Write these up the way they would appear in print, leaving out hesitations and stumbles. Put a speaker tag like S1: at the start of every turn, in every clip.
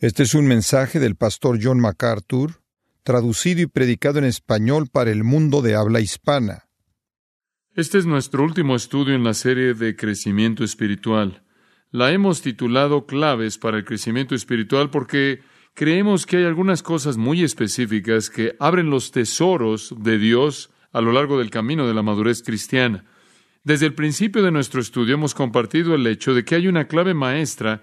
S1: Este es un mensaje del pastor John MacArthur, traducido y predicado en español para el mundo de habla hispana.
S2: Este es nuestro último estudio en la serie de crecimiento espiritual. La hemos titulado Claves para el crecimiento espiritual porque creemos que hay algunas cosas muy específicas que abren los tesoros de Dios a lo largo del camino de la madurez cristiana. Desde el principio de nuestro estudio hemos compartido el hecho de que hay una clave maestra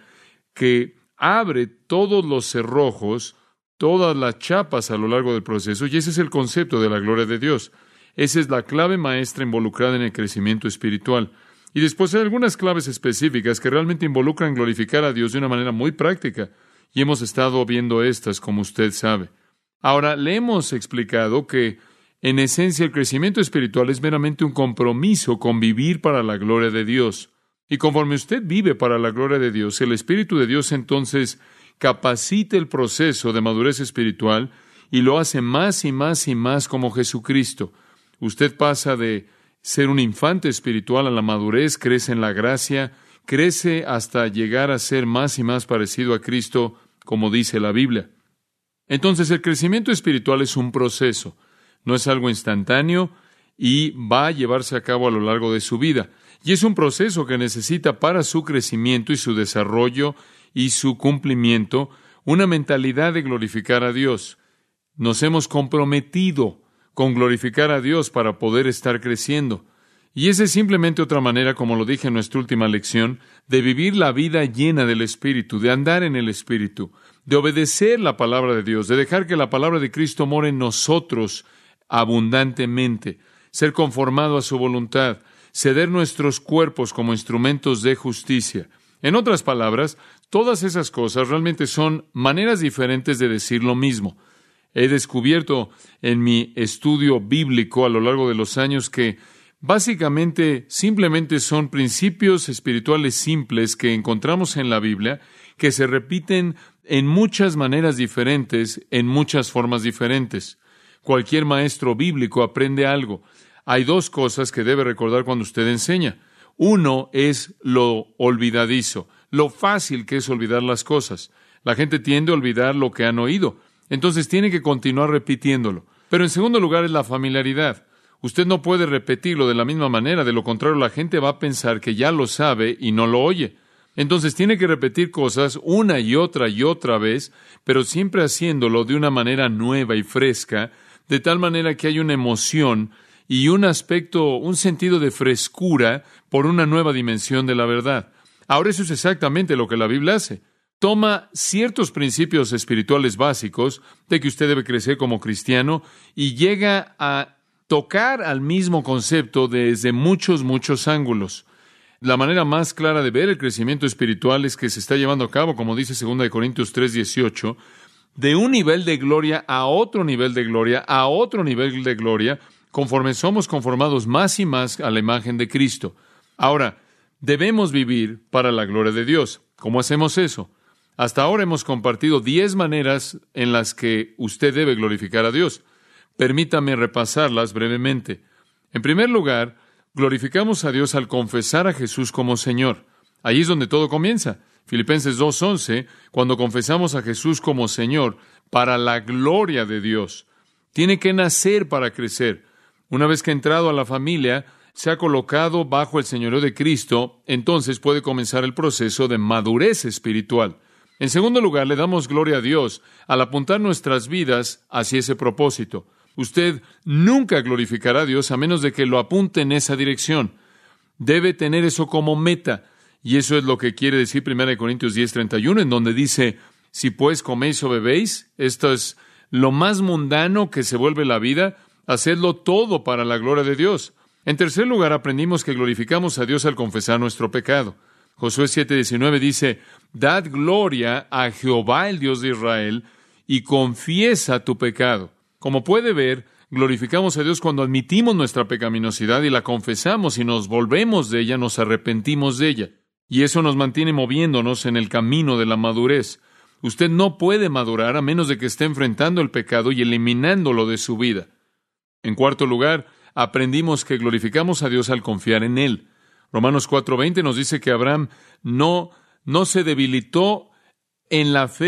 S2: que abre todos los cerrojos, todas las chapas a lo largo del proceso, y ese es el concepto de la gloria de Dios. Esa es la clave maestra involucrada en el crecimiento espiritual. Y después hay algunas claves específicas que realmente involucran glorificar a Dios de una manera muy práctica, y hemos estado viendo estas, como usted sabe. Ahora, le hemos explicado que, en esencia, el crecimiento espiritual es meramente un compromiso con vivir para la gloria de Dios. Y conforme usted vive para la gloria de Dios, el Espíritu de Dios entonces capacita el proceso de madurez espiritual y lo hace más y más y más como Jesucristo. Usted pasa de ser un infante espiritual a la madurez, crece en la gracia, crece hasta llegar a ser más y más parecido a Cristo, como dice la Biblia. Entonces, el crecimiento espiritual es un proceso, no es algo instantáneo y va a llevarse a cabo a lo largo de su vida. Y es un proceso que necesita para su crecimiento y su desarrollo y su cumplimiento una mentalidad de glorificar a Dios. Nos hemos comprometido con glorificar a Dios para poder estar creciendo. Y esa es simplemente otra manera, como lo dije en nuestra última lección, de vivir la vida llena del Espíritu, de andar en el Espíritu, de obedecer la palabra de Dios, de dejar que la palabra de Cristo more en nosotros abundantemente, ser conformado a su voluntad, ceder nuestros cuerpos como instrumentos de justicia. En otras palabras, todas esas cosas realmente son maneras diferentes de decir lo mismo. He descubierto en mi estudio bíblico a lo largo de los años que básicamente simplemente son principios espirituales simples que encontramos en la Biblia que se repiten en muchas maneras diferentes, en muchas formas diferentes. Cualquier maestro bíblico aprende algo. Hay dos cosas que debe recordar cuando usted enseña. Uno es lo olvidadizo, lo fácil que es olvidar las cosas. La gente tiende a olvidar lo que han oído. Entonces tiene que continuar repitiéndolo. Pero en segundo lugar es la familiaridad. Usted no puede repetirlo de la misma manera, de lo contrario la gente va a pensar que ya lo sabe y no lo oye. Entonces tiene que repetir cosas una y otra vez, pero siempre haciéndolo de una manera nueva y fresca, de tal manera que hay una emoción y un aspecto, un sentido de frescura por una nueva dimensión de la verdad. Ahora eso es exactamente lo que la Biblia hace. Toma ciertos principios espirituales básicos de que usted debe crecer como cristiano y llega a tocar al mismo concepto desde muchos ángulos. La manera más clara de ver el crecimiento espiritual es que se está llevando a cabo, como dice 2 Corintios 3:18, de un nivel de gloria a otro nivel de gloria, a otro nivel de gloria, conforme somos conformados más y más a la imagen de Cristo. Ahora, debemos vivir para la gloria de Dios. ¿Cómo hacemos eso? Hasta ahora hemos compartido 10 maneras en las que usted debe glorificar a Dios. Permítame repasarlas brevemente. En primer lugar, glorificamos a Dios al confesar a Jesús como Señor. Ahí es donde todo comienza. Filipenses 2:11, cuando confesamos a Jesús como Señor, para la gloria de Dios. Tiene que nacer para crecer. Una vez que ha entrado a la familia, se ha colocado bajo el señorío de Cristo, entonces puede comenzar el proceso de madurez espiritual. En segundo lugar, le damos gloria a Dios al apuntar nuestras vidas hacia ese propósito. Usted nunca glorificará a Dios a menos de que lo apunte en esa dirección. Debe tener eso como meta. Y eso es lo que quiere decir 1 Corintios 10:31, en donde dice, si pues coméis o bebéis, esto es lo más mundano que se vuelve la vida, hacedlo todo para la gloria de Dios. En tercer lugar, aprendimos que glorificamos a Dios al confesar nuestro pecado. Josué 7:19 dice, dad gloria a Jehová, el Dios de Israel, y confiesa tu pecado. Como puede ver, glorificamos a Dios cuando admitimos nuestra pecaminosidad y la confesamos y nos volvemos de ella, nos arrepentimos de ella. Y eso nos mantiene moviéndonos en el camino de la madurez. Usted no puede madurar a menos de que esté enfrentando el pecado y eliminándolo de su vida. En cuarto lugar, aprendimos que glorificamos a Dios al confiar en Él. Romanos 4:20 nos dice que Abraham no se debilitó en la fe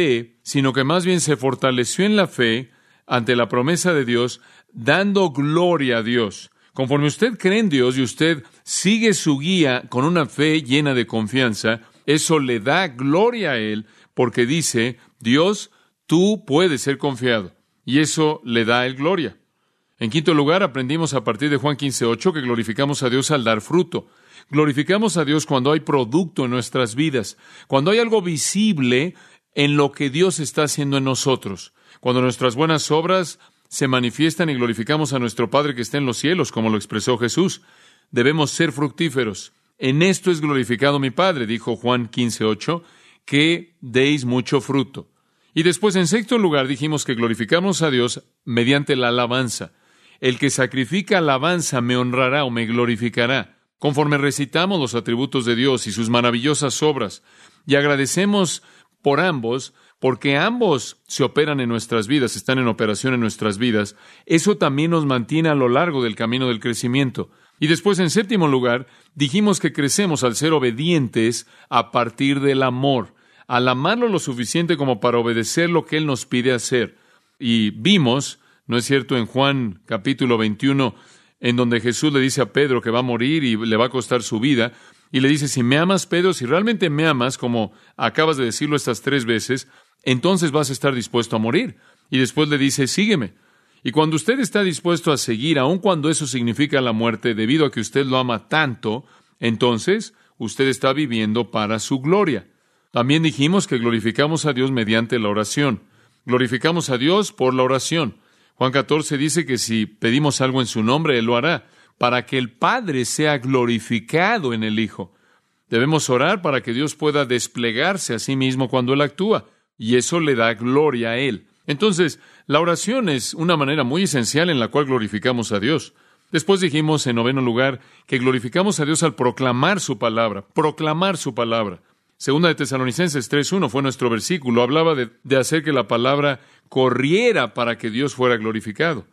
S2: sino que más bien se fortaleció en la fe ante la promesa de Dios, dando gloria a Dios. Conforme usted cree en Dios y usted sigue su guía con una fe llena de confianza, eso le da gloria a Él, porque dice, Dios, tú puedes ser confiado. Y eso le da a Él gloria. En quinto lugar, aprendimos a partir de Juan 15:8 que glorificamos a Dios al dar fruto. Glorificamos a Dios cuando hay producto en nuestras vidas, cuando hay algo visible en lo que Dios está haciendo en nosotros, cuando nuestras buenas obras se manifiestan y glorificamos a nuestro Padre que está en los cielos, como lo expresó Jesús. Debemos ser fructíferos. En esto es glorificado mi Padre, dijo Juan 15:8, que deis mucho fruto. Y después, en sexto lugar, dijimos que glorificamos a Dios mediante la alabanza. El que sacrifica alabanza me honrará o me glorificará. Conforme recitamos los atributos de Dios y sus maravillosas obras, y agradecemos por ambos, porque ambos se operan en nuestras vidas, están en operación en nuestras vidas, eso también nos mantiene a lo largo del camino del crecimiento. Y después, en séptimo lugar, dijimos que crecemos al ser obedientes a partir del amor, al amarlo lo suficiente como para obedecer lo que Él nos pide hacer. Y vimos, ¿no es cierto?, en Juan capítulo 21, en donde Jesús le dice a Pedro que va a morir y le va a costar su vida, y le dice, si me amas, Pedro, si realmente me amas, como acabas de decirlo estas 3 veces, entonces vas a estar dispuesto a morir. Y después le dice, sígueme. Y cuando usted está dispuesto a seguir, aun cuando eso significa la muerte, debido a que usted lo ama tanto, entonces usted está viviendo para su gloria. También dijimos que glorificamos a Dios mediante la oración. Glorificamos a Dios por la oración. Juan 14 dice que si pedimos algo en su nombre, Él lo hará, para que el Padre sea glorificado en el Hijo. Debemos orar para que Dios pueda desplegarse a sí mismo cuando Él actúa, y eso le da gloria a Él. Entonces, la oración es una manera muy esencial en la cual glorificamos a Dios. Después dijimos, en noveno lugar, que glorificamos a Dios al proclamar su palabra. Proclamar su palabra. Segunda de Tesalonicenses 3:1 fue nuestro versículo. Hablaba de hacer que la palabra corriera para que Dios fuera glorificado.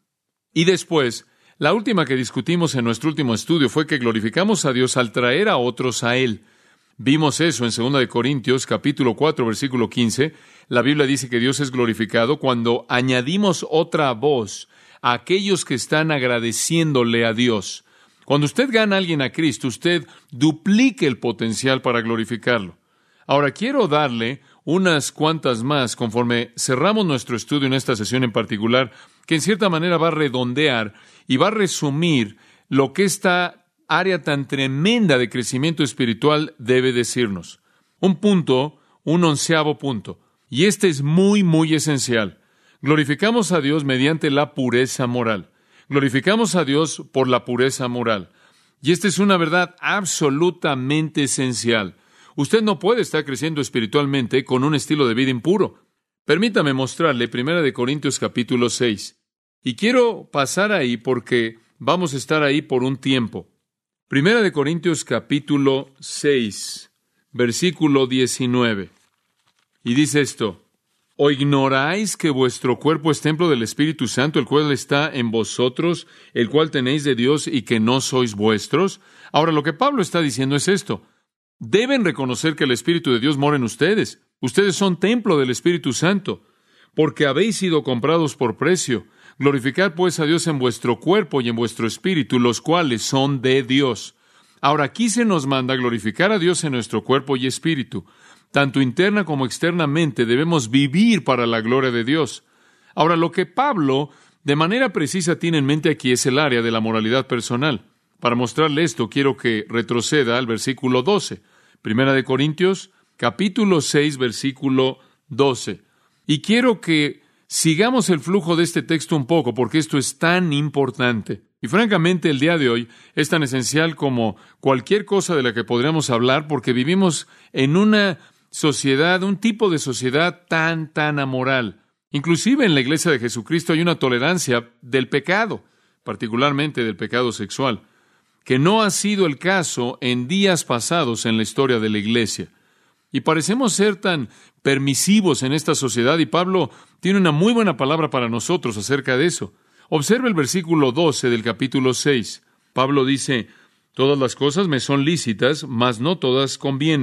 S2: Y después, la última que discutimos en nuestro último estudio fue que glorificamos a Dios al traer a otros a Él. Vimos eso en 2 de Corintios, capítulo 4, versículo 15. La Biblia dice que Dios es glorificado cuando añadimos otra voz a aquellos que están agradeciéndole a Dios. Cuando usted gana a alguien a Cristo, usted duplique el potencial para glorificarlo. Ahora, quiero darle unas cuantas más conforme cerramos nuestro estudio en esta sesión en particular, que en cierta manera va a redondear y va a resumir lo que esta área tan tremenda de crecimiento espiritual debe decirnos. Un punto, un 11º punto. Y este es muy, muy esencial. Glorificamos a Dios mediante la pureza moral. Glorificamos a Dios por la pureza moral. Y esta es una verdad absolutamente esencial. Usted no puede estar creciendo espiritualmente con un estilo de vida impuro. Permítame mostrarle 1 de Corintios capítulo 6. Y quiero pasar ahí porque vamos a estar ahí por un tiempo. 1 de Corintios capítulo 6, versículo 19. Y dice esto: ¿O ignoráis que vuestro cuerpo es templo del Espíritu Santo, el cual está en vosotros, el cual tenéis de Dios y que no sois vuestros? Ahora, lo que Pablo está diciendo es esto. Deben reconocer que el Espíritu de Dios mora en ustedes. Ustedes son templo del Espíritu Santo, porque habéis sido comprados por precio. Glorificad pues a Dios en vuestro cuerpo y en vuestro espíritu, los cuales son de Dios. Ahora, aquí se nos manda glorificar a Dios en nuestro cuerpo y espíritu. Tanto interna como externamente debemos vivir para la gloria de Dios. Ahora, lo que Pablo de manera precisa tiene en mente aquí es el área de la moralidad personal. Para mostrarle esto, quiero que retroceda al versículo 12. 1 de Corintios, capítulo 6, versículo 12. Y quiero que sigamos el flujo de este texto un poco, porque esto es tan importante. Y francamente, el día de hoy es tan esencial como cualquier cosa de la que podríamos hablar, porque vivimos en una sociedad, un tipo de sociedad tan amoral. Inclusive en la Iglesia de Jesucristo hay una tolerancia del pecado, particularmente del pecado sexual, que no ha sido el caso en días pasados en la historia de la Iglesia. Y parecemos ser tan permisivos en esta sociedad, y Pablo tiene una muy buena palabra para nosotros acerca de eso. Observe el versículo 12 del capítulo 6. Pablo dice: todas las cosas me son lícitas, mas no todas convienen.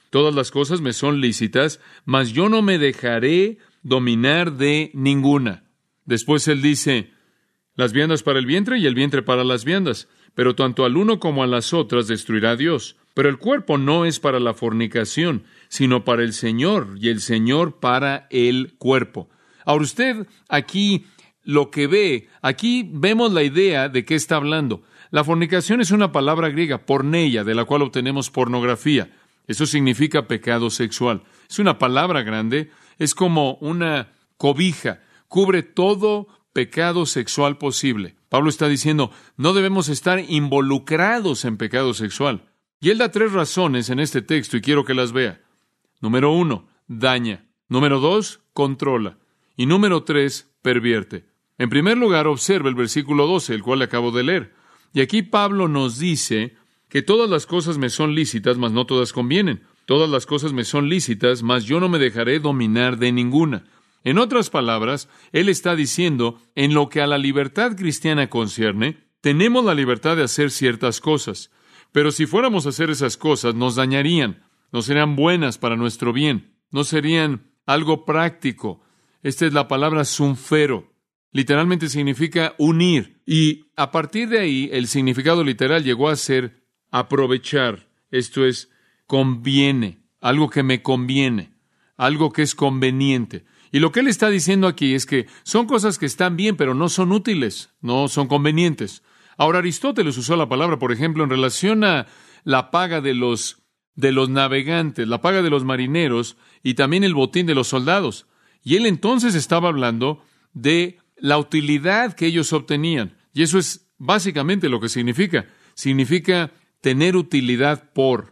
S2: Todas las cosas me son lícitas, mas yo no me dejaré dominar de ninguna. Después él dice, las viandas para el vientre y el vientre para las viandas, pero tanto al uno como a las otras destruirá Dios. Pero el cuerpo no es para la fornicación, sino para el Señor, y el Señor para el cuerpo. Ahora usted aquí lo que ve, aquí vemos la idea de qué está hablando. La fornicación es una palabra griega, porneia, de la cual obtenemos pornografía. Eso significa pecado sexual. Es una palabra grande, es como una cobija, cubre todo pecado sexual posible. Pablo está diciendo, no debemos estar involucrados en pecado sexual. Y él da 3 razones en este texto y quiero que las vea. Número 1, daña. Número 2, controla. Y número 3, pervierte. En primer lugar, observa el versículo 12, el cual le acabo de leer. Y aquí Pablo nos dice que todas las cosas me son lícitas, mas no todas convienen. Todas las cosas me son lícitas, mas yo no me dejaré dominar de ninguna. En otras palabras, él está diciendo, en lo que a la libertad cristiana concierne, tenemos la libertad de hacer ciertas cosas. Pero si fuéramos a hacer esas cosas, nos dañarían, no serían buenas para nuestro bien, no serían algo práctico. Esta es la palabra sunfero. Literalmente significa unir. Y a partir de ahí, el significado literal llegó a ser aprovechar. Esto es, conviene, algo que me conviene, algo que es conveniente. Y lo que él está diciendo aquí es que son cosas que están bien, pero no son útiles, no son convenientes. Ahora, Aristóteles usó la palabra, por ejemplo, en relación a la paga de los navegantes, la paga de los marineros y también el botín de los soldados. Y él entonces estaba hablando de la utilidad que ellos obtenían. Y eso es básicamente lo que significa. Significa tener utilidad por,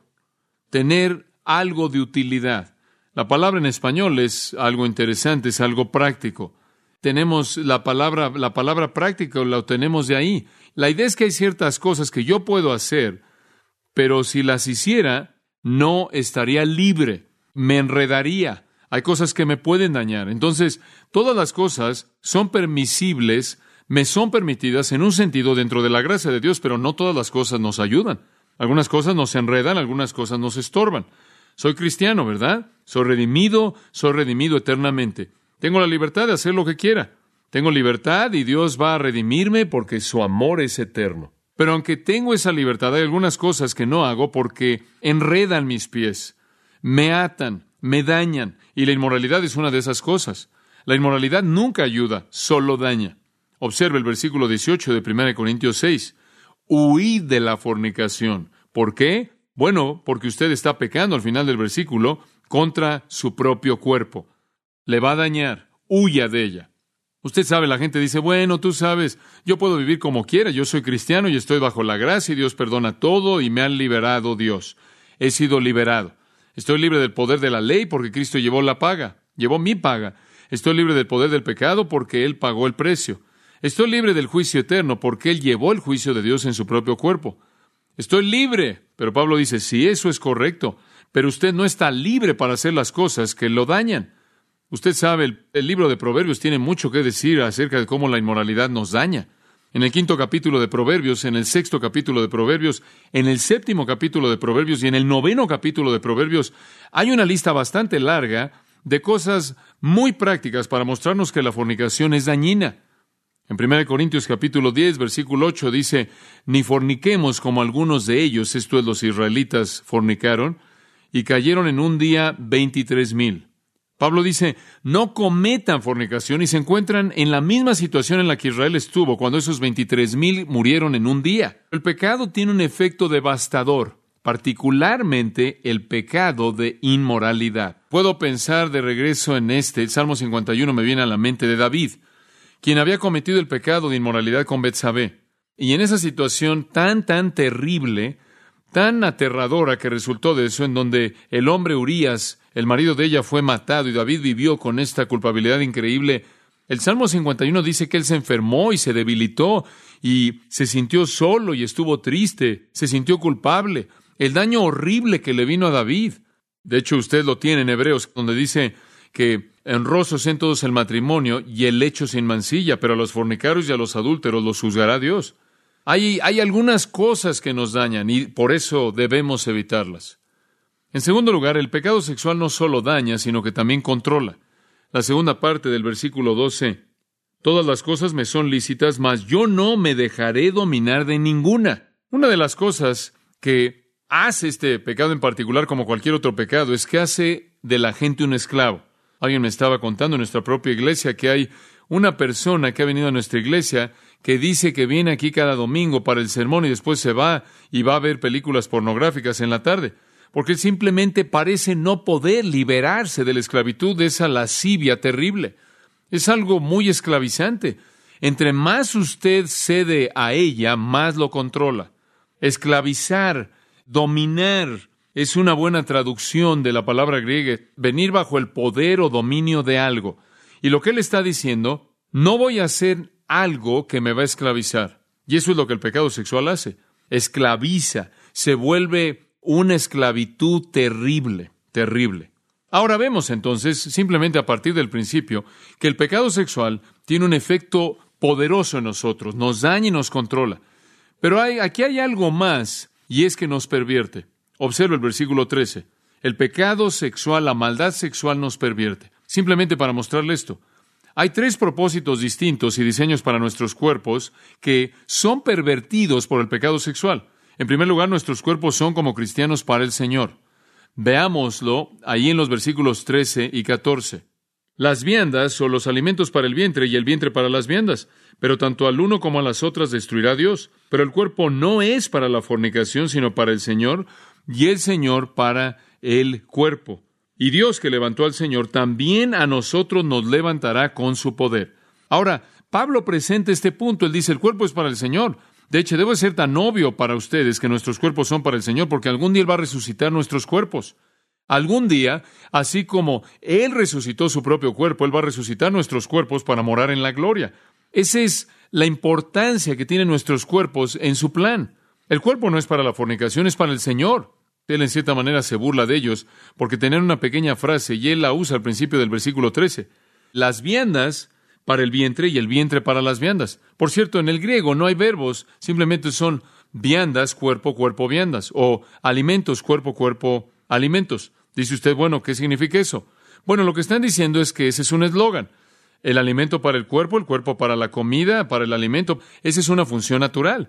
S2: tener algo de utilidad. La palabra en español es algo interesante, es algo práctico. Tenemos la palabra práctica, la obtenemos de ahí. La idea es que hay ciertas cosas que yo puedo hacer, pero si las hiciera, no estaría libre, me enredaría. Hay cosas que me pueden dañar. Entonces, todas las cosas son permisibles, me son permitidas en un sentido dentro de la gracia de Dios, pero no todas las cosas nos ayudan. Algunas cosas nos enredan, algunas cosas nos estorban. Soy cristiano, ¿verdad? Soy redimido eternamente. Tengo la libertad de hacer lo que quiera. Tengo libertad y Dios va a redimirme porque su amor es eterno. Pero aunque tengo esa libertad, hay algunas cosas que no hago porque enredan mis pies, me atan, me dañan, y la inmoralidad es una de esas cosas. La inmoralidad nunca ayuda, solo daña. Observe el versículo 18 de 1 Corintios 6. Huid de la fornicación. ¿Por qué? Bueno, porque usted está pecando al final del versículo contra su propio cuerpo. Le va a dañar, huya de ella. Usted sabe, la gente dice, bueno, tú sabes, yo puedo vivir como quiera, yo soy cristiano y estoy bajo la gracia y Dios perdona todo y me ha liberado Dios. He sido liberado. Estoy libre del poder de la ley porque Cristo llevó la paga, llevó mi paga. Estoy libre del poder del pecado porque Él pagó el precio. Estoy libre del juicio eterno porque Él llevó el juicio de Dios en su propio cuerpo. Estoy libre, pero Pablo dice, sí, eso es correcto, pero usted no está libre para hacer las cosas que lo dañan. Usted sabe, el libro de Proverbios tiene mucho que decir acerca de cómo la inmoralidad nos daña. En el 5º capítulo de Proverbios, en el 6º capítulo de Proverbios, en el 7º capítulo de Proverbios y en el 9º capítulo de Proverbios, hay una lista bastante larga de cosas muy prácticas para mostrarnos que la fornicación es dañina. En 1 Corintios capítulo 10, versículo 8 dice, ni forniquemos como algunos de ellos, esto es, los israelitas fornicaron, y cayeron en un día 23,000. Pablo dice, no cometan fornicación y se encuentran en la misma situación en la que Israel estuvo cuando esos 23,000 murieron en un día. El pecado tiene un efecto devastador, particularmente el pecado de inmoralidad. Puedo pensar de regreso en el Salmo 51 me viene a la mente de David, quien había cometido el pecado de inmoralidad con Betsabé. Y en esa situación tan terrible, tan aterradora que resultó de eso, en donde el hombre Urías, el marido de ella, fue matado y David vivió con esta culpabilidad increíble. El Salmo 51 dice que él se enfermó y se debilitó y se sintió solo y estuvo triste, se sintió culpable. El daño horrible que le vino a David. De hecho, usted lo tiene en Hebreos, donde dice que honrosos en todos el matrimonio y el lecho sin mancilla, pero a los fornicarios y a los adúlteros los juzgará Dios. Hay algunas cosas que nos dañan y por eso debemos evitarlas. En segundo lugar, el pecado sexual no solo daña, sino que también controla. La segunda parte del versículo 12. Todas las cosas me son lícitas, mas yo no me dejaré dominar de ninguna. Una de las cosas que hace este pecado en particular, como cualquier otro pecado, es que hace de la gente un esclavo. Alguien me estaba contando en nuestra propia iglesia que hay una persona que ha venido a nuestra iglesia que dice que viene aquí cada domingo para el sermón y después se va y va a ver películas pornográficas en la tarde, porque él simplemente parece no poder liberarse de la esclavitud, de esa lascivia terrible. Es algo muy esclavizante. Entre más usted cede a ella, más lo controla. Esclavizar, dominar, es una buena traducción de la palabra griega, venir bajo el poder o dominio de algo. Y lo que él está diciendo, no voy a hacer algo que me va a esclavizar. Y eso es lo que el pecado sexual hace. Esclaviza, se vuelve una esclavitud terrible, terrible. Ahora vemos entonces, simplemente a partir del principio, que el pecado sexual tiene un efecto poderoso en nosotros, nos daña y nos controla. Pero aquí hay algo más, y es que nos pervierte. Observa el versículo 13. El pecado sexual, la maldad sexual nos pervierte. Simplemente para mostrarle esto. Hay 3 propósitos distintos y diseños para nuestros cuerpos que son pervertidos por el pecado sexual. En primer lugar, nuestros cuerpos son como cristianos para el Señor. Veámoslo ahí en los versículos 13 y 14. Las viandas son los alimentos para el vientre y el vientre para las viandas, pero tanto al uno como a las otras destruirá Dios. Pero el cuerpo no es para la fornicación, sino para el Señor, y el Señor para el cuerpo. Y Dios que levantó al Señor, también a nosotros nos levantará con su poder. Ahora, Pablo presenta este punto. Él dice, el cuerpo es para el Señor. De hecho, debe ser tan obvio para ustedes que nuestros cuerpos son para el Señor, porque algún día Él va a resucitar nuestros cuerpos. Algún día, así como Él resucitó su propio cuerpo, Él va a resucitar nuestros cuerpos para morar en la gloria. Esa es la importancia que tienen nuestros cuerpos en su plan. El cuerpo no es para la fornicación, es para el Señor. Él en cierta manera se burla de ellos porque tenían una pequeña frase y él la usa al principio del versículo 13. Las viandas para el vientre y el vientre para las viandas. Por cierto, en el griego no hay verbos, simplemente son viandas, cuerpo, cuerpo, viandas, o alimentos, cuerpo, cuerpo, alimentos. Dice usted, bueno, ¿qué significa eso? Bueno, lo que están diciendo es que ese es un eslogan. El alimento para el cuerpo para la comida, para el alimento. Esa es una función natural.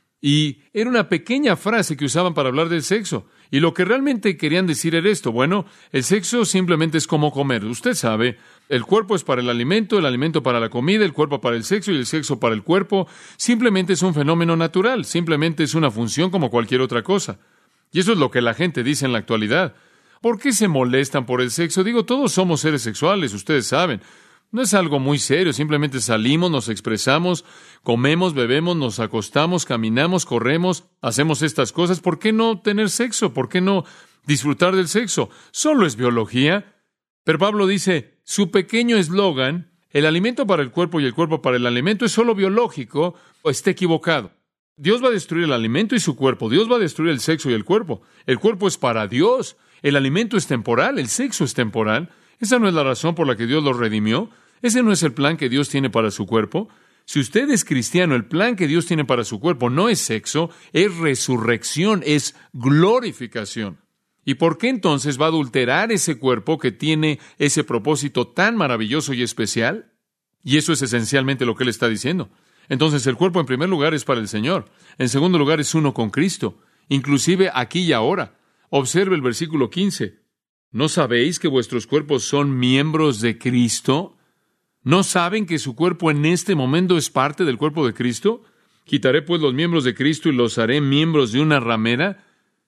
S2: Y era una pequeña frase que usaban para hablar del sexo. Y lo que realmente querían decir era esto. Bueno, el sexo simplemente es como comer. Usted sabe, el cuerpo es para el alimento para la comida, el cuerpo para el sexo y el sexo para el cuerpo. Simplemente es un fenómeno natural. Simplemente es una función como cualquier otra cosa. Y eso es lo que la gente dice en la actualidad. ¿Por qué se molestan por el sexo? Digo, todos somos seres sexuales, ustedes saben. No es algo muy serio, simplemente salimos, nos expresamos, comemos, bebemos, nos acostamos, caminamos, corremos, hacemos estas cosas. ¿Por qué no tener sexo? ¿Por qué no disfrutar del sexo? Solo es biología. Pero Pablo dice, su pequeño eslogan, el alimento para el cuerpo y el cuerpo para el alimento, es solo biológico, o está equivocado. Dios va a destruir el alimento y su cuerpo. Dios va a destruir el sexo y el cuerpo. El cuerpo es para Dios. El alimento es temporal, el sexo es temporal. Esa no es la razón por la que Dios lo redimió. Ese no es el plan que Dios tiene para su cuerpo. Si usted es cristiano, el plan que Dios tiene para su cuerpo no es sexo, es resurrección, es glorificación. ¿Y por qué entonces va a adulterar ese cuerpo que tiene ese propósito tan maravilloso y especial? Y eso es esencialmente lo que él está diciendo. Entonces el cuerpo en primer lugar es para el Señor. En segundo lugar es uno con Cristo, inclusive aquí y ahora. Observe el versículo 15. ¿No sabéis que vuestros cuerpos son miembros de Cristo? ¿No saben que su cuerpo en este momento es parte del cuerpo de Cristo? ¿Quitaré pues los miembros de Cristo y los haré miembros de una ramera?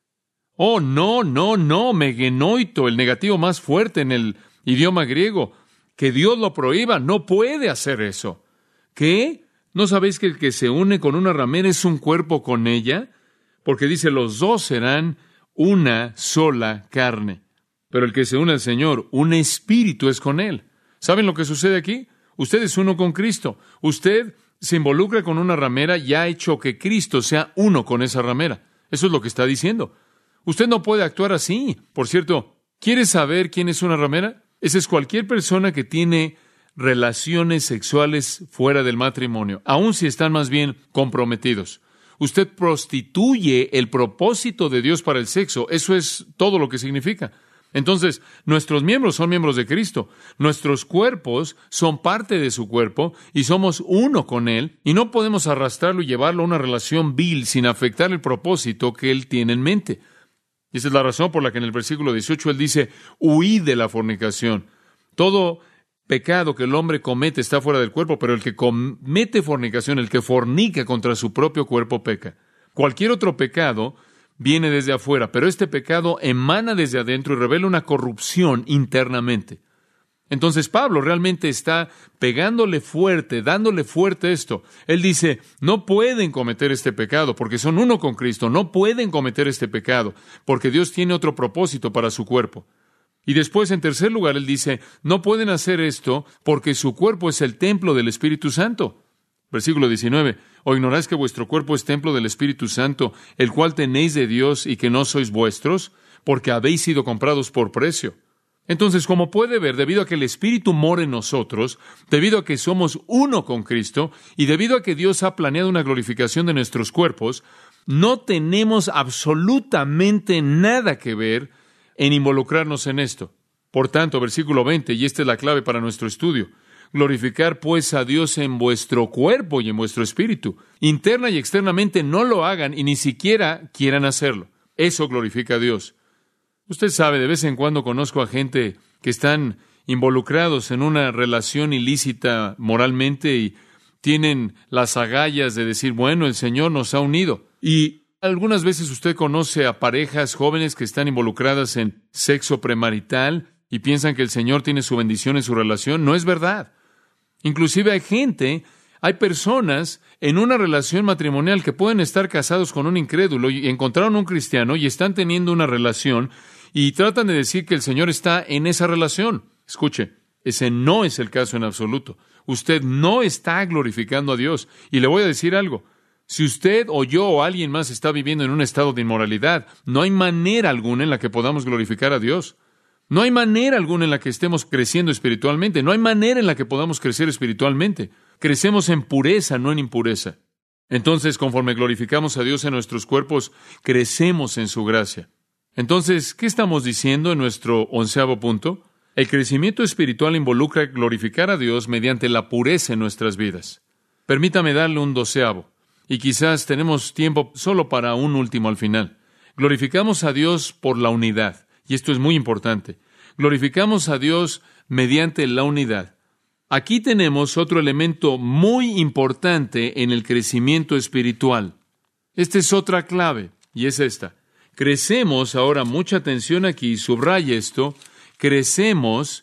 S2: Oh, no, megenoito, el negativo más fuerte en el idioma griego. Que Dios lo prohíba, no puede hacer eso. ¿Qué? ¿No sabéis que el que se une con una ramera es un cuerpo con ella? Porque dice, los dos serán una sola carne. Pero el que se une al Señor, un espíritu es con Él. ¿Saben lo que sucede aquí? Usted es uno con Cristo. Usted se involucra con una ramera y ha hecho que Cristo sea uno con esa ramera. Eso es lo que está diciendo. Usted no puede actuar así. Por cierto, ¿quiere saber quién es una ramera? Esa es cualquier persona que tiene relaciones sexuales fuera del matrimonio, aun si están más bien comprometidos. Usted prostituye el propósito de Dios para el sexo. Eso es todo lo que significa. Entonces, nuestros miembros son miembros de Cristo. Nuestros cuerpos son parte de su cuerpo y somos uno con Él. Y no podemos arrastrarlo y llevarlo a una relación vil sin afectar el propósito que Él tiene en mente. Y esa es la razón por la que en el versículo 18 Él dice, huid de la fornicación. Todo pecado que el hombre comete está fuera del cuerpo, pero el que comete fornicación, el que fornica contra su propio cuerpo, peca. Cualquier otro pecado viene desde afuera, pero este pecado emana desde adentro y revela una corrupción internamente. Entonces Pablo realmente está pegándole fuerte, dándole fuerte esto. Él dice, no pueden cometer este pecado porque son uno con Cristo, no pueden cometer este pecado porque Dios tiene otro propósito para su cuerpo. Y después, en tercer lugar, él dice, no pueden hacer esto porque su cuerpo es el templo del Espíritu Santo. Versículo 19, ¿o ignoráis que vuestro cuerpo es templo del Espíritu Santo, el cual tenéis de Dios y que no sois vuestros, porque habéis sido comprados por precio? Entonces, como puede ver, debido a que el Espíritu mora en nosotros, debido a que somos uno con Cristo, y debido a que Dios ha planeado una glorificación de nuestros cuerpos, no tenemos absolutamente nada que ver en involucrarnos en esto. Por tanto, versículo 20, y esta es la clave para nuestro estudio, glorificar pues a Dios en vuestro cuerpo y en vuestro espíritu. Interna y externamente no lo hagan y ni siquiera quieran hacerlo. Eso glorifica a Dios. Usted sabe, de vez en cuando conozco a gente que están involucrados en una relación ilícita moralmente y tienen las agallas de decir, bueno, el Señor nos ha unido. Y algunas veces usted conoce a parejas jóvenes que están involucradas en sexo premarital y piensan que el Señor tiene su bendición en su relación. No es verdad. Inclusive hay personas en una relación matrimonial que pueden estar casados con un incrédulo y encontraron un cristiano y están teniendo una relación y tratan de decir que el Señor está en esa relación. Escuche, ese no es el caso en absoluto. Usted no está glorificando a Dios. Y le voy a decir algo. Si usted o yo o alguien más está viviendo en un estado de inmoralidad, no hay manera alguna en la que podamos glorificar a Dios. No hay manera alguna en la que estemos creciendo espiritualmente. No hay manera en la que podamos crecer espiritualmente. Crecemos en pureza, no en impureza. Entonces, conforme glorificamos a Dios en nuestros cuerpos, crecemos en su gracia. Entonces, ¿qué estamos diciendo en nuestro 11º punto? El crecimiento espiritual involucra glorificar a Dios mediante la pureza en nuestras vidas. Permítame darle un 12º. Y quizás tenemos tiempo solo para un último al final. Glorificamos a Dios por la unidad. Y esto es muy importante. Glorificamos a Dios mediante la unidad. Aquí tenemos otro elemento muy importante en el crecimiento espiritual. Esta es otra clave, y es esta. Crecemos, ahora mucha atención aquí, subraye esto, crecemos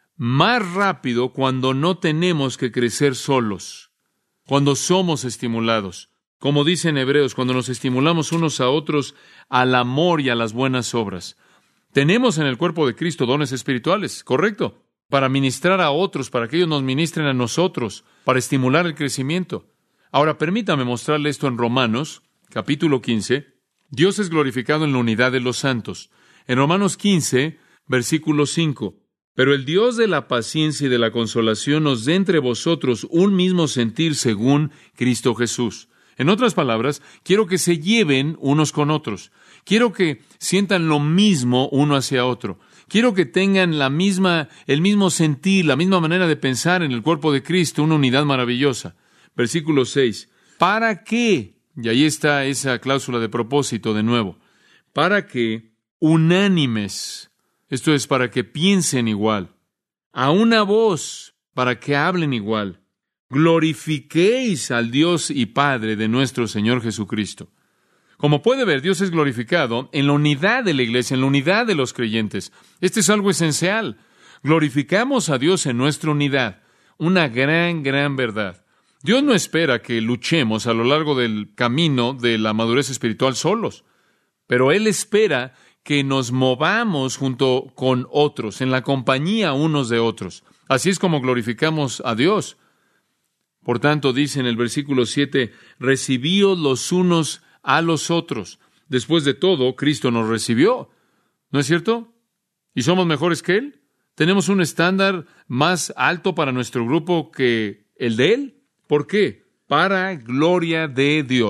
S2: más rápido cuando no tenemos que crecer solos, cuando somos estimulados. Como dice en Hebreos, cuando nos estimulamos unos a otros al amor y a las buenas obras. Tenemos en el cuerpo de Cristo dones espirituales, ¿correcto? Para ministrar a otros, para que ellos nos ministren a nosotros, para estimular el crecimiento. Ahora, permítame mostrarle esto en Romanos, capítulo 15. Dios es glorificado en la unidad de los santos. En Romanos 15, versículo 5. Pero el Dios de la paciencia y de la consolación nos dé entre vosotros un mismo sentir según Cristo Jesús. En otras palabras, quiero que se lleven unos con otros. Quiero que sientan lo mismo uno hacia otro. Quiero que tengan el mismo sentir, la misma manera de pensar en el cuerpo de Cristo, una unidad maravillosa. Versículo 6. ¿Para qué? Y ahí está esa cláusula de propósito de nuevo. Para que unánimes, esto es para que piensen igual, a una voz, para que hablen igual, glorifiquéis al Dios y Padre de nuestro Señor Jesucristo. Como puede ver, Dios es glorificado en la unidad de la iglesia, en la unidad de los creyentes. Este es algo esencial. Glorificamos a Dios en nuestra unidad. Una gran verdad. Dios no espera que luchemos a lo largo del camino de la madurez espiritual solos, pero Él espera que nos movamos junto con otros, en la compañía unos de otros. Así es como glorificamos a Dios. Por tanto, dice en el versículo 7, recibíos los unos a los otros. Después de todo, Cristo nos recibió. ¿No es cierto? ¿Y somos mejores que Él? ¿Tenemos un estándar más alto para nuestro grupo que el de Él? ¿Por qué? Para gloria de Dios.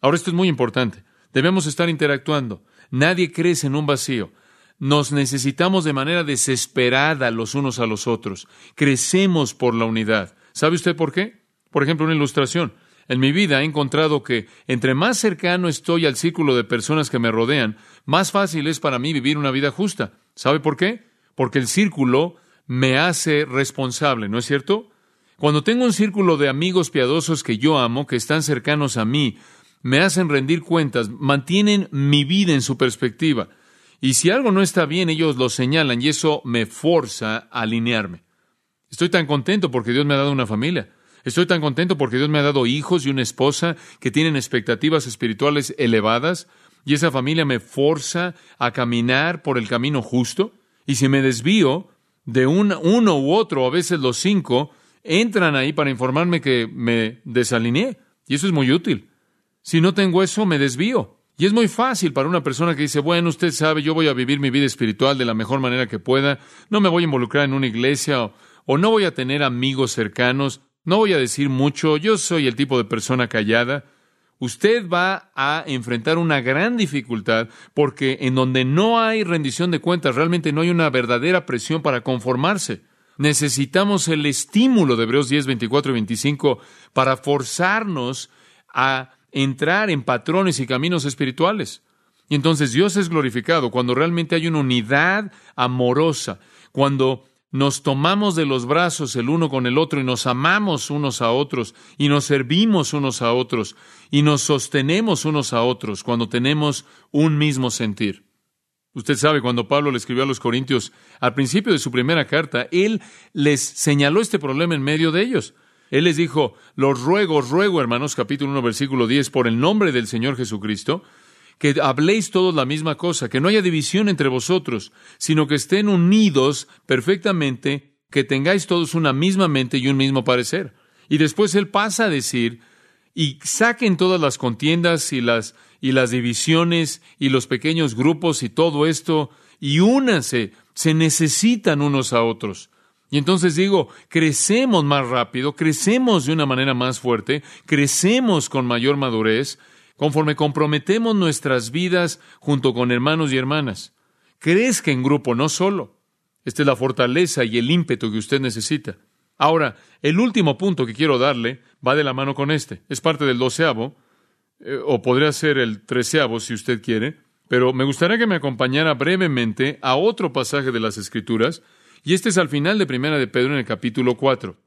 S2: Ahora, esto es muy importante. Debemos estar interactuando. Nadie crece en un vacío. Nos necesitamos de manera desesperada los unos a los otros. Crecemos por la unidad. ¿Sabe usted por qué? Por ejemplo, una ilustración. En mi vida he encontrado que entre más cercano estoy al círculo de personas que me rodean, más fácil es para mí vivir una vida justa. ¿Sabe por qué? Porque el círculo me hace responsable, ¿no es cierto? Cuando tengo un círculo de amigos piadosos que yo amo, que están cercanos a mí, me hacen rendir cuentas, mantienen mi vida en su perspectiva. Y si algo no está bien, ellos lo señalan y eso me forza a alinearme. Estoy tan contento porque Dios me ha dado una familia. Estoy tan contento porque Dios me ha dado hijos y una esposa que tienen expectativas espirituales elevadas y esa familia me forza a caminar por el camino justo. Y si me desvío de uno u otro, a veces los 5, entran ahí para informarme que me desalineé. Y eso es muy útil. Si no tengo eso, me desvío. Y es muy fácil para una persona que dice, bueno, usted sabe, yo voy a vivir mi vida espiritual de la mejor manera que pueda, no me voy a involucrar en una iglesia o no voy a tener amigos cercanos, no voy a decir mucho, yo soy el tipo de persona callada. Usted va a enfrentar una gran dificultad porque en donde no hay rendición de cuentas, realmente no hay una verdadera presión para conformarse. Necesitamos el estímulo de Hebreos 10, 24 y 25 para forzarnos a entrar en patrones y caminos espirituales. Y entonces Dios es glorificado cuando realmente hay una unidad amorosa, cuando nos tomamos de los brazos el uno con el otro y nos amamos unos a otros y nos servimos unos a otros y nos sostenemos unos a otros cuando tenemos un mismo sentir. Usted sabe, cuando Pablo le escribió a los Corintios, al principio de su primera carta, él les señaló este problema en medio de ellos. Él les dijo, los ruego, hermanos, capítulo 1, versículo 10, por el nombre del Señor Jesucristo, que habléis todos la misma cosa, que no haya división entre vosotros, sino que estén unidos perfectamente, que tengáis todos una misma mente y un mismo parecer. Y después él pasa a decir, y saquen todas las contiendas y las divisiones y los pequeños grupos y todo esto, y únanse, se necesitan unos a otros. Y entonces digo, crecemos más rápido, crecemos de una manera más fuerte, crecemos con mayor madurez, conforme comprometemos nuestras vidas junto con hermanos y hermanas. Crezca en grupo, no solo. Esta es la fortaleza y el ímpetu que usted necesita. Ahora, el último punto que quiero darle va de la mano con este. Es parte del 12º, o podría ser el 13º si usted quiere, pero me gustaría que me acompañara brevemente a otro pasaje de las Escrituras, y este es al final de Primera de Pedro en el capítulo 4.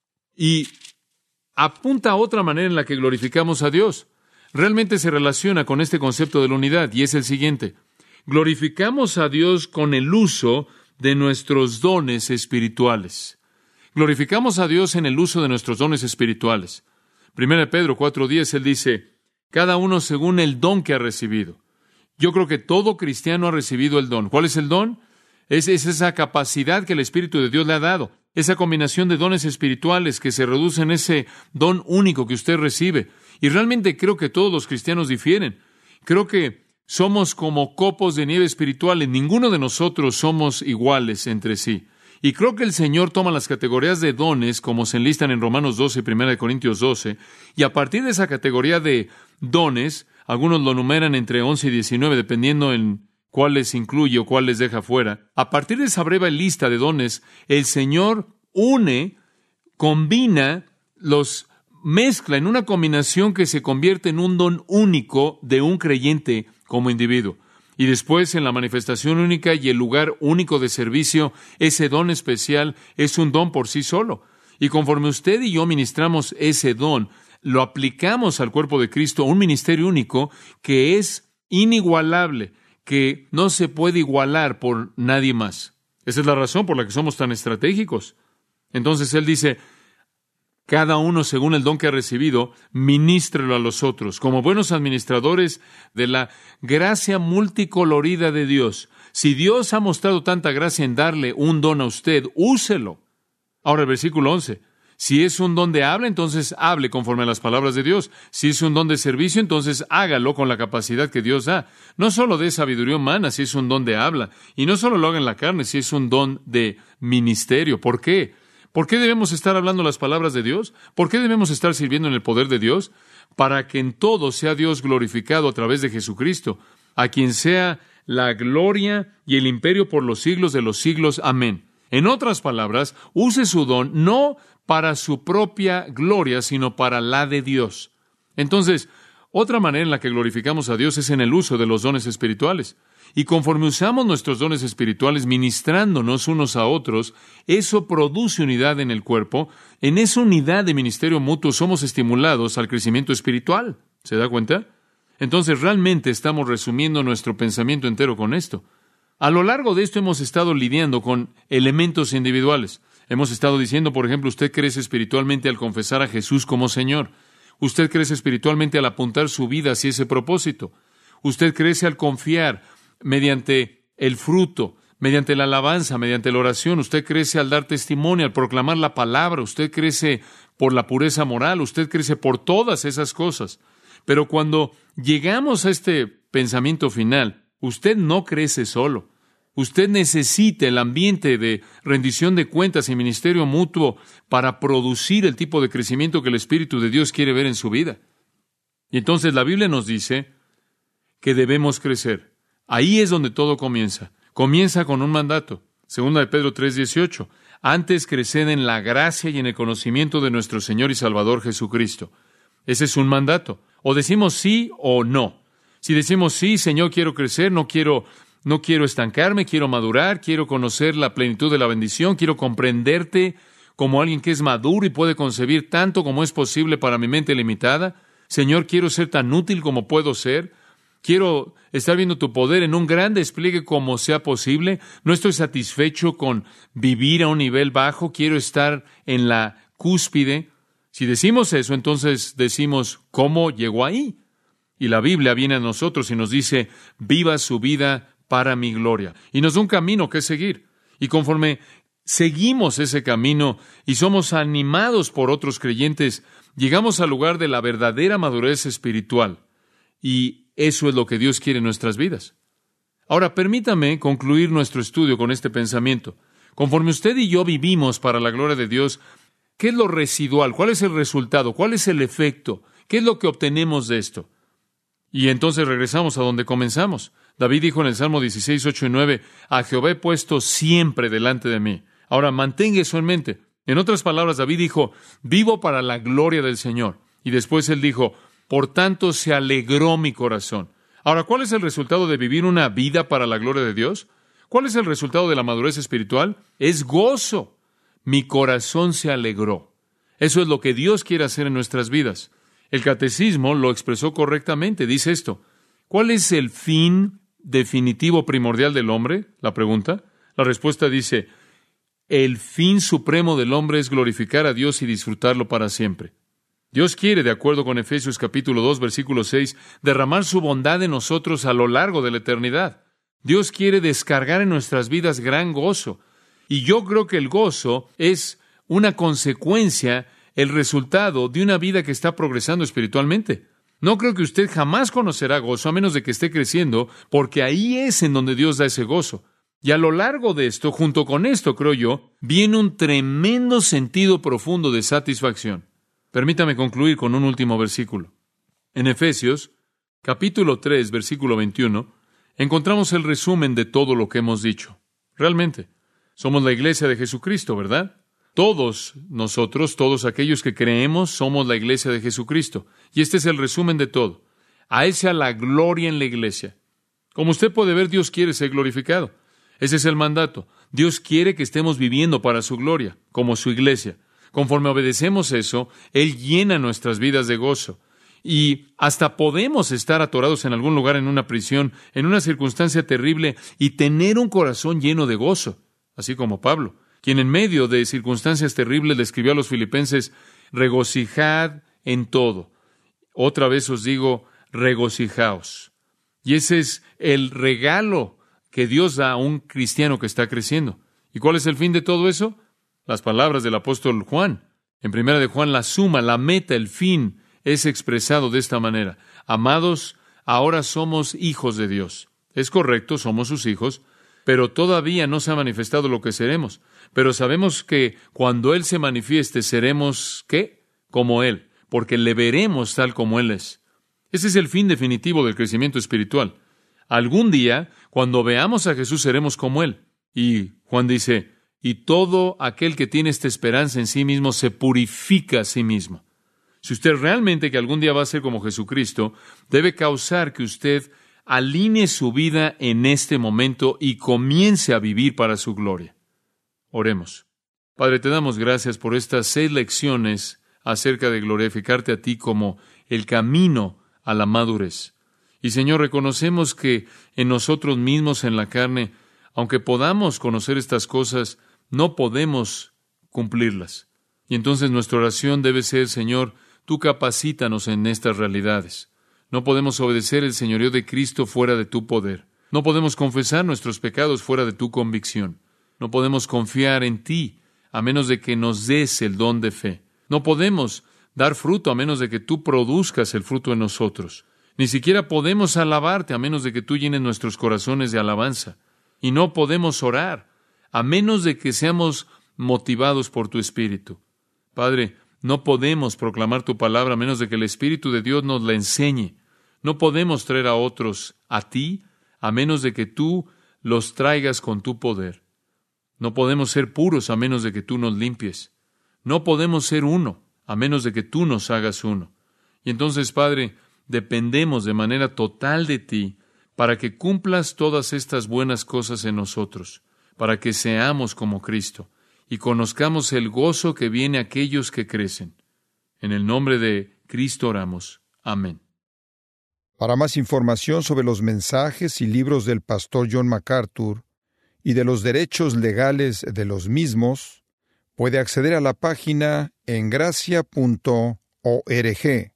S2: Y apunta a otra manera en la que glorificamos a Dios. Realmente se relaciona con este concepto de la unidad, y es el siguiente. Glorificamos a Dios con el uso de nuestros dones espirituales. Glorificamos a Dios en el uso de nuestros dones espirituales. Primera de Pedro 4:10, él dice, cada uno según el don que ha recibido. Yo creo que todo cristiano ha recibido el don. ¿Cuál es el don? Es esa capacidad que el Espíritu de Dios le ha dado, esa combinación de dones espirituales que se reduce en ese don único que usted recibe. Y realmente creo que todos los cristianos difieren. Creo que somos como copos de nieve espirituales. Ninguno de nosotros somos iguales entre sí. Y creo que el Señor toma las categorías de dones, como se enlistan en Romanos 12 y 1 Corintios 12, y a partir de esa categoría de dones, algunos lo numeran entre 11 y 19, dependiendo en cuáles incluye o cuáles deja fuera. A partir de esa breve lista de dones, el Señor combina, los mezcla en una combinación que se convierte en un don único de un creyente como individuo. Y después, en la manifestación única y el lugar único de servicio, ese don especial es un don por sí solo. Y conforme usted y yo ministramos ese don, lo aplicamos al cuerpo de Cristo, un ministerio único que es inigualable, que no se puede igualar por nadie más. Esa es la razón por la que somos tan estratégicos. Entonces él dice, cada uno según el don que ha recibido, ministrelo a los otros, como buenos administradores de la gracia multicolorida de Dios. Si Dios ha mostrado tanta gracia en darle un don a usted, úselo. Ahora el versículo 11. Si es un don de habla, entonces hable conforme a las palabras de Dios. Si es un don de servicio, entonces hágalo con la capacidad que Dios da. No solo de sabiduría humana, si es un don de habla. Y no solo lo haga en la carne, si es un don de ministerio. ¿Por qué? ¿Por qué debemos estar hablando las palabras de Dios? ¿Por qué debemos estar sirviendo en el poder de Dios? Para que en todo sea Dios glorificado a través de Jesucristo, a quien sea la gloria y el imperio por los siglos de los siglos. Amén. En otras palabras, use su don no para su propia gloria, sino para la de Dios. Entonces, otra manera en la que glorificamos a Dios es en el uso de los dones espirituales. Y conforme usamos nuestros dones espirituales ministrándonos unos a otros, eso produce unidad en el cuerpo. En esa unidad de ministerio mutuo somos estimulados al crecimiento espiritual. ¿Se da cuenta? Entonces realmente estamos resumiendo nuestro pensamiento entero con esto. A lo largo de esto hemos estado lidiando con elementos individuales. Hemos estado diciendo, por ejemplo, usted crece espiritualmente al confesar a Jesús como Señor. Usted crece espiritualmente al apuntar su vida hacia ese propósito. Usted crece al confiar mediante el fruto, mediante la alabanza, mediante la oración. Usted crece al dar testimonio, al proclamar la palabra. Usted crece por la pureza moral. Usted crece por todas esas cosas. Pero cuando llegamos a este pensamiento final, usted no crece solo. Usted necesita el ambiente de rendición de cuentas y ministerio mutuo para producir el tipo de crecimiento que el Espíritu de Dios quiere ver en su vida. Y entonces la Biblia nos dice que debemos crecer. Ahí es donde todo comienza. Comienza con un mandato. Segunda de Pedro 3:18. Antes creced en la gracia y en el conocimiento de nuestro Señor y Salvador Jesucristo. Ese es un mandato. O decimos sí o no. Si decimos sí, Señor, quiero crecer, no quiero estancarme, quiero madurar, quiero conocer la plenitud de la bendición, quiero comprenderte como alguien que es maduro y puede concebir tanto como es posible para mi mente limitada. Señor, quiero ser tan útil como puedo ser. Quiero estar viendo tu poder en un gran despliegue como sea posible. No estoy satisfecho con vivir a un nivel bajo. Quiero estar en la cúspide. Si decimos eso, entonces decimos, ¿cómo llegó ahí? Y la Biblia viene a nosotros y nos dice, viva su vida para mi gloria. Y nos da un camino que seguir. Y conforme seguimos ese camino y somos animados por otros creyentes, llegamos al lugar de la verdadera madurez espiritual. Y eso es lo que Dios quiere en nuestras vidas. Ahora, permítame concluir nuestro estudio con este pensamiento. Conforme usted y yo vivimos para la gloria de Dios, ¿qué es lo residual? ¿Cuál es el resultado? ¿Cuál es el efecto? ¿Qué es lo que obtenemos de esto? Y entonces regresamos a donde comenzamos. David dijo en el Salmo 16, 8 y 9, a Jehová he puesto siempre delante de mí. Ahora, mantenga eso en mente. En otras palabras, David dijo, vivo para la gloria del Señor. Y después él dijo, por tanto se alegró mi corazón. Ahora, ¿cuál es el resultado de vivir una vida para la gloria de Dios? ¿Cuál es el resultado de la madurez espiritual? Es gozo. Mi corazón se alegró. Eso es lo que Dios quiere hacer en nuestras vidas. El catecismo lo expresó correctamente. Dice esto, ¿cuál es el fin definitivo primordial del hombre? La pregunta. La respuesta dice, el fin supremo del hombre es glorificar a Dios y disfrutarlo para siempre. Dios quiere, de acuerdo con Efesios capítulo 2, versículo 6, derramar su bondad en nosotros a lo largo de la eternidad. Dios quiere descargar en nuestras vidas gran gozo. Y yo creo que el gozo es una consecuencia, el resultado de una vida que está progresando espiritualmente. No creo que usted jamás conocerá gozo a menos de que esté creciendo, porque ahí es en donde Dios da ese gozo. Y a lo largo de esto, junto con esto, creo yo, viene un tremendo sentido profundo de satisfacción. Permítame concluir con un último versículo. En Efesios, capítulo 3, versículo 21, encontramos el resumen de todo lo que hemos dicho. Realmente, somos la iglesia de Jesucristo, ¿verdad? Todos nosotros, todos aquellos que creemos, somos la iglesia de Jesucristo. Y este es el resumen de todo. A Él sea la gloria en la iglesia. Como usted puede ver, Dios quiere ser glorificado. Ese es el mandato. Dios quiere que estemos viviendo para su gloria, como su iglesia. Conforme obedecemos eso, Él llena nuestras vidas de gozo. Y hasta podemos estar atorados en algún lugar en una prisión, en una circunstancia terrible, y tener un corazón lleno de gozo, así como Pablo, quien en medio de circunstancias terribles le escribió a los filipenses, regocijad en todo. Otra vez os digo, regocijaos. Y ese es el regalo que Dios da a un cristiano que está creciendo. ¿Y cuál es el fin de todo eso? Las palabras del apóstol Juan. En primera de Juan, la suma, la meta, el fin es expresado de esta manera. Amados, ahora somos hijos de Dios. Es correcto, somos sus hijos, pero todavía no se ha manifestado lo que seremos. Pero sabemos que cuando Él se manifieste, seremos, ¿qué? Como Él, porque le veremos tal como Él es. Ese es el fin definitivo del crecimiento espiritual. Algún día, cuando veamos a Jesús, seremos como Él. Y Juan dice, y todo aquel que tiene esta esperanza en sí mismo se purifica a sí mismo. Si usted realmente que algún día va a ser como Jesucristo, debe causar que usted alinee su vida en este momento y comience a vivir para su gloria. Oremos. Padre, te damos gracias por estas 6 lecciones acerca de glorificarte a ti como el camino a la madurez. Y Señor, reconocemos que en nosotros mismos, en la carne, aunque podamos conocer estas cosas, no podemos cumplirlas. Y entonces nuestra oración debe ser, Señor, tú capacítanos en estas realidades. No podemos obedecer el señorío de Cristo fuera de tu poder. No podemos confesar nuestros pecados fuera de tu convicción. No podemos confiar en ti a menos de que nos des el don de fe. No podemos dar fruto a menos de que tú produzcas el fruto en nosotros. Ni siquiera podemos alabarte a menos de que tú llenes nuestros corazones de alabanza. Y no podemos orar a menos de que seamos motivados por tu Espíritu. Padre, no podemos proclamar tu palabra a menos de que el Espíritu de Dios nos la enseñe. No podemos traer a otros a ti a menos de que tú los traigas con tu poder. No podemos ser puros a menos de que tú nos limpies. No podemos ser uno a menos de que tú nos hagas uno. Y entonces, Padre, dependemos de manera total de ti para que cumplas todas estas buenas cosas en nosotros, para que seamos como Cristo y conozcamos el gozo que viene a aquellos que crecen. En el nombre de Cristo oramos. Amén.
S1: Para más información sobre los mensajes y libros del pastor John MacArthur y de los derechos legales de los mismos, puede acceder a la página en gracia.org.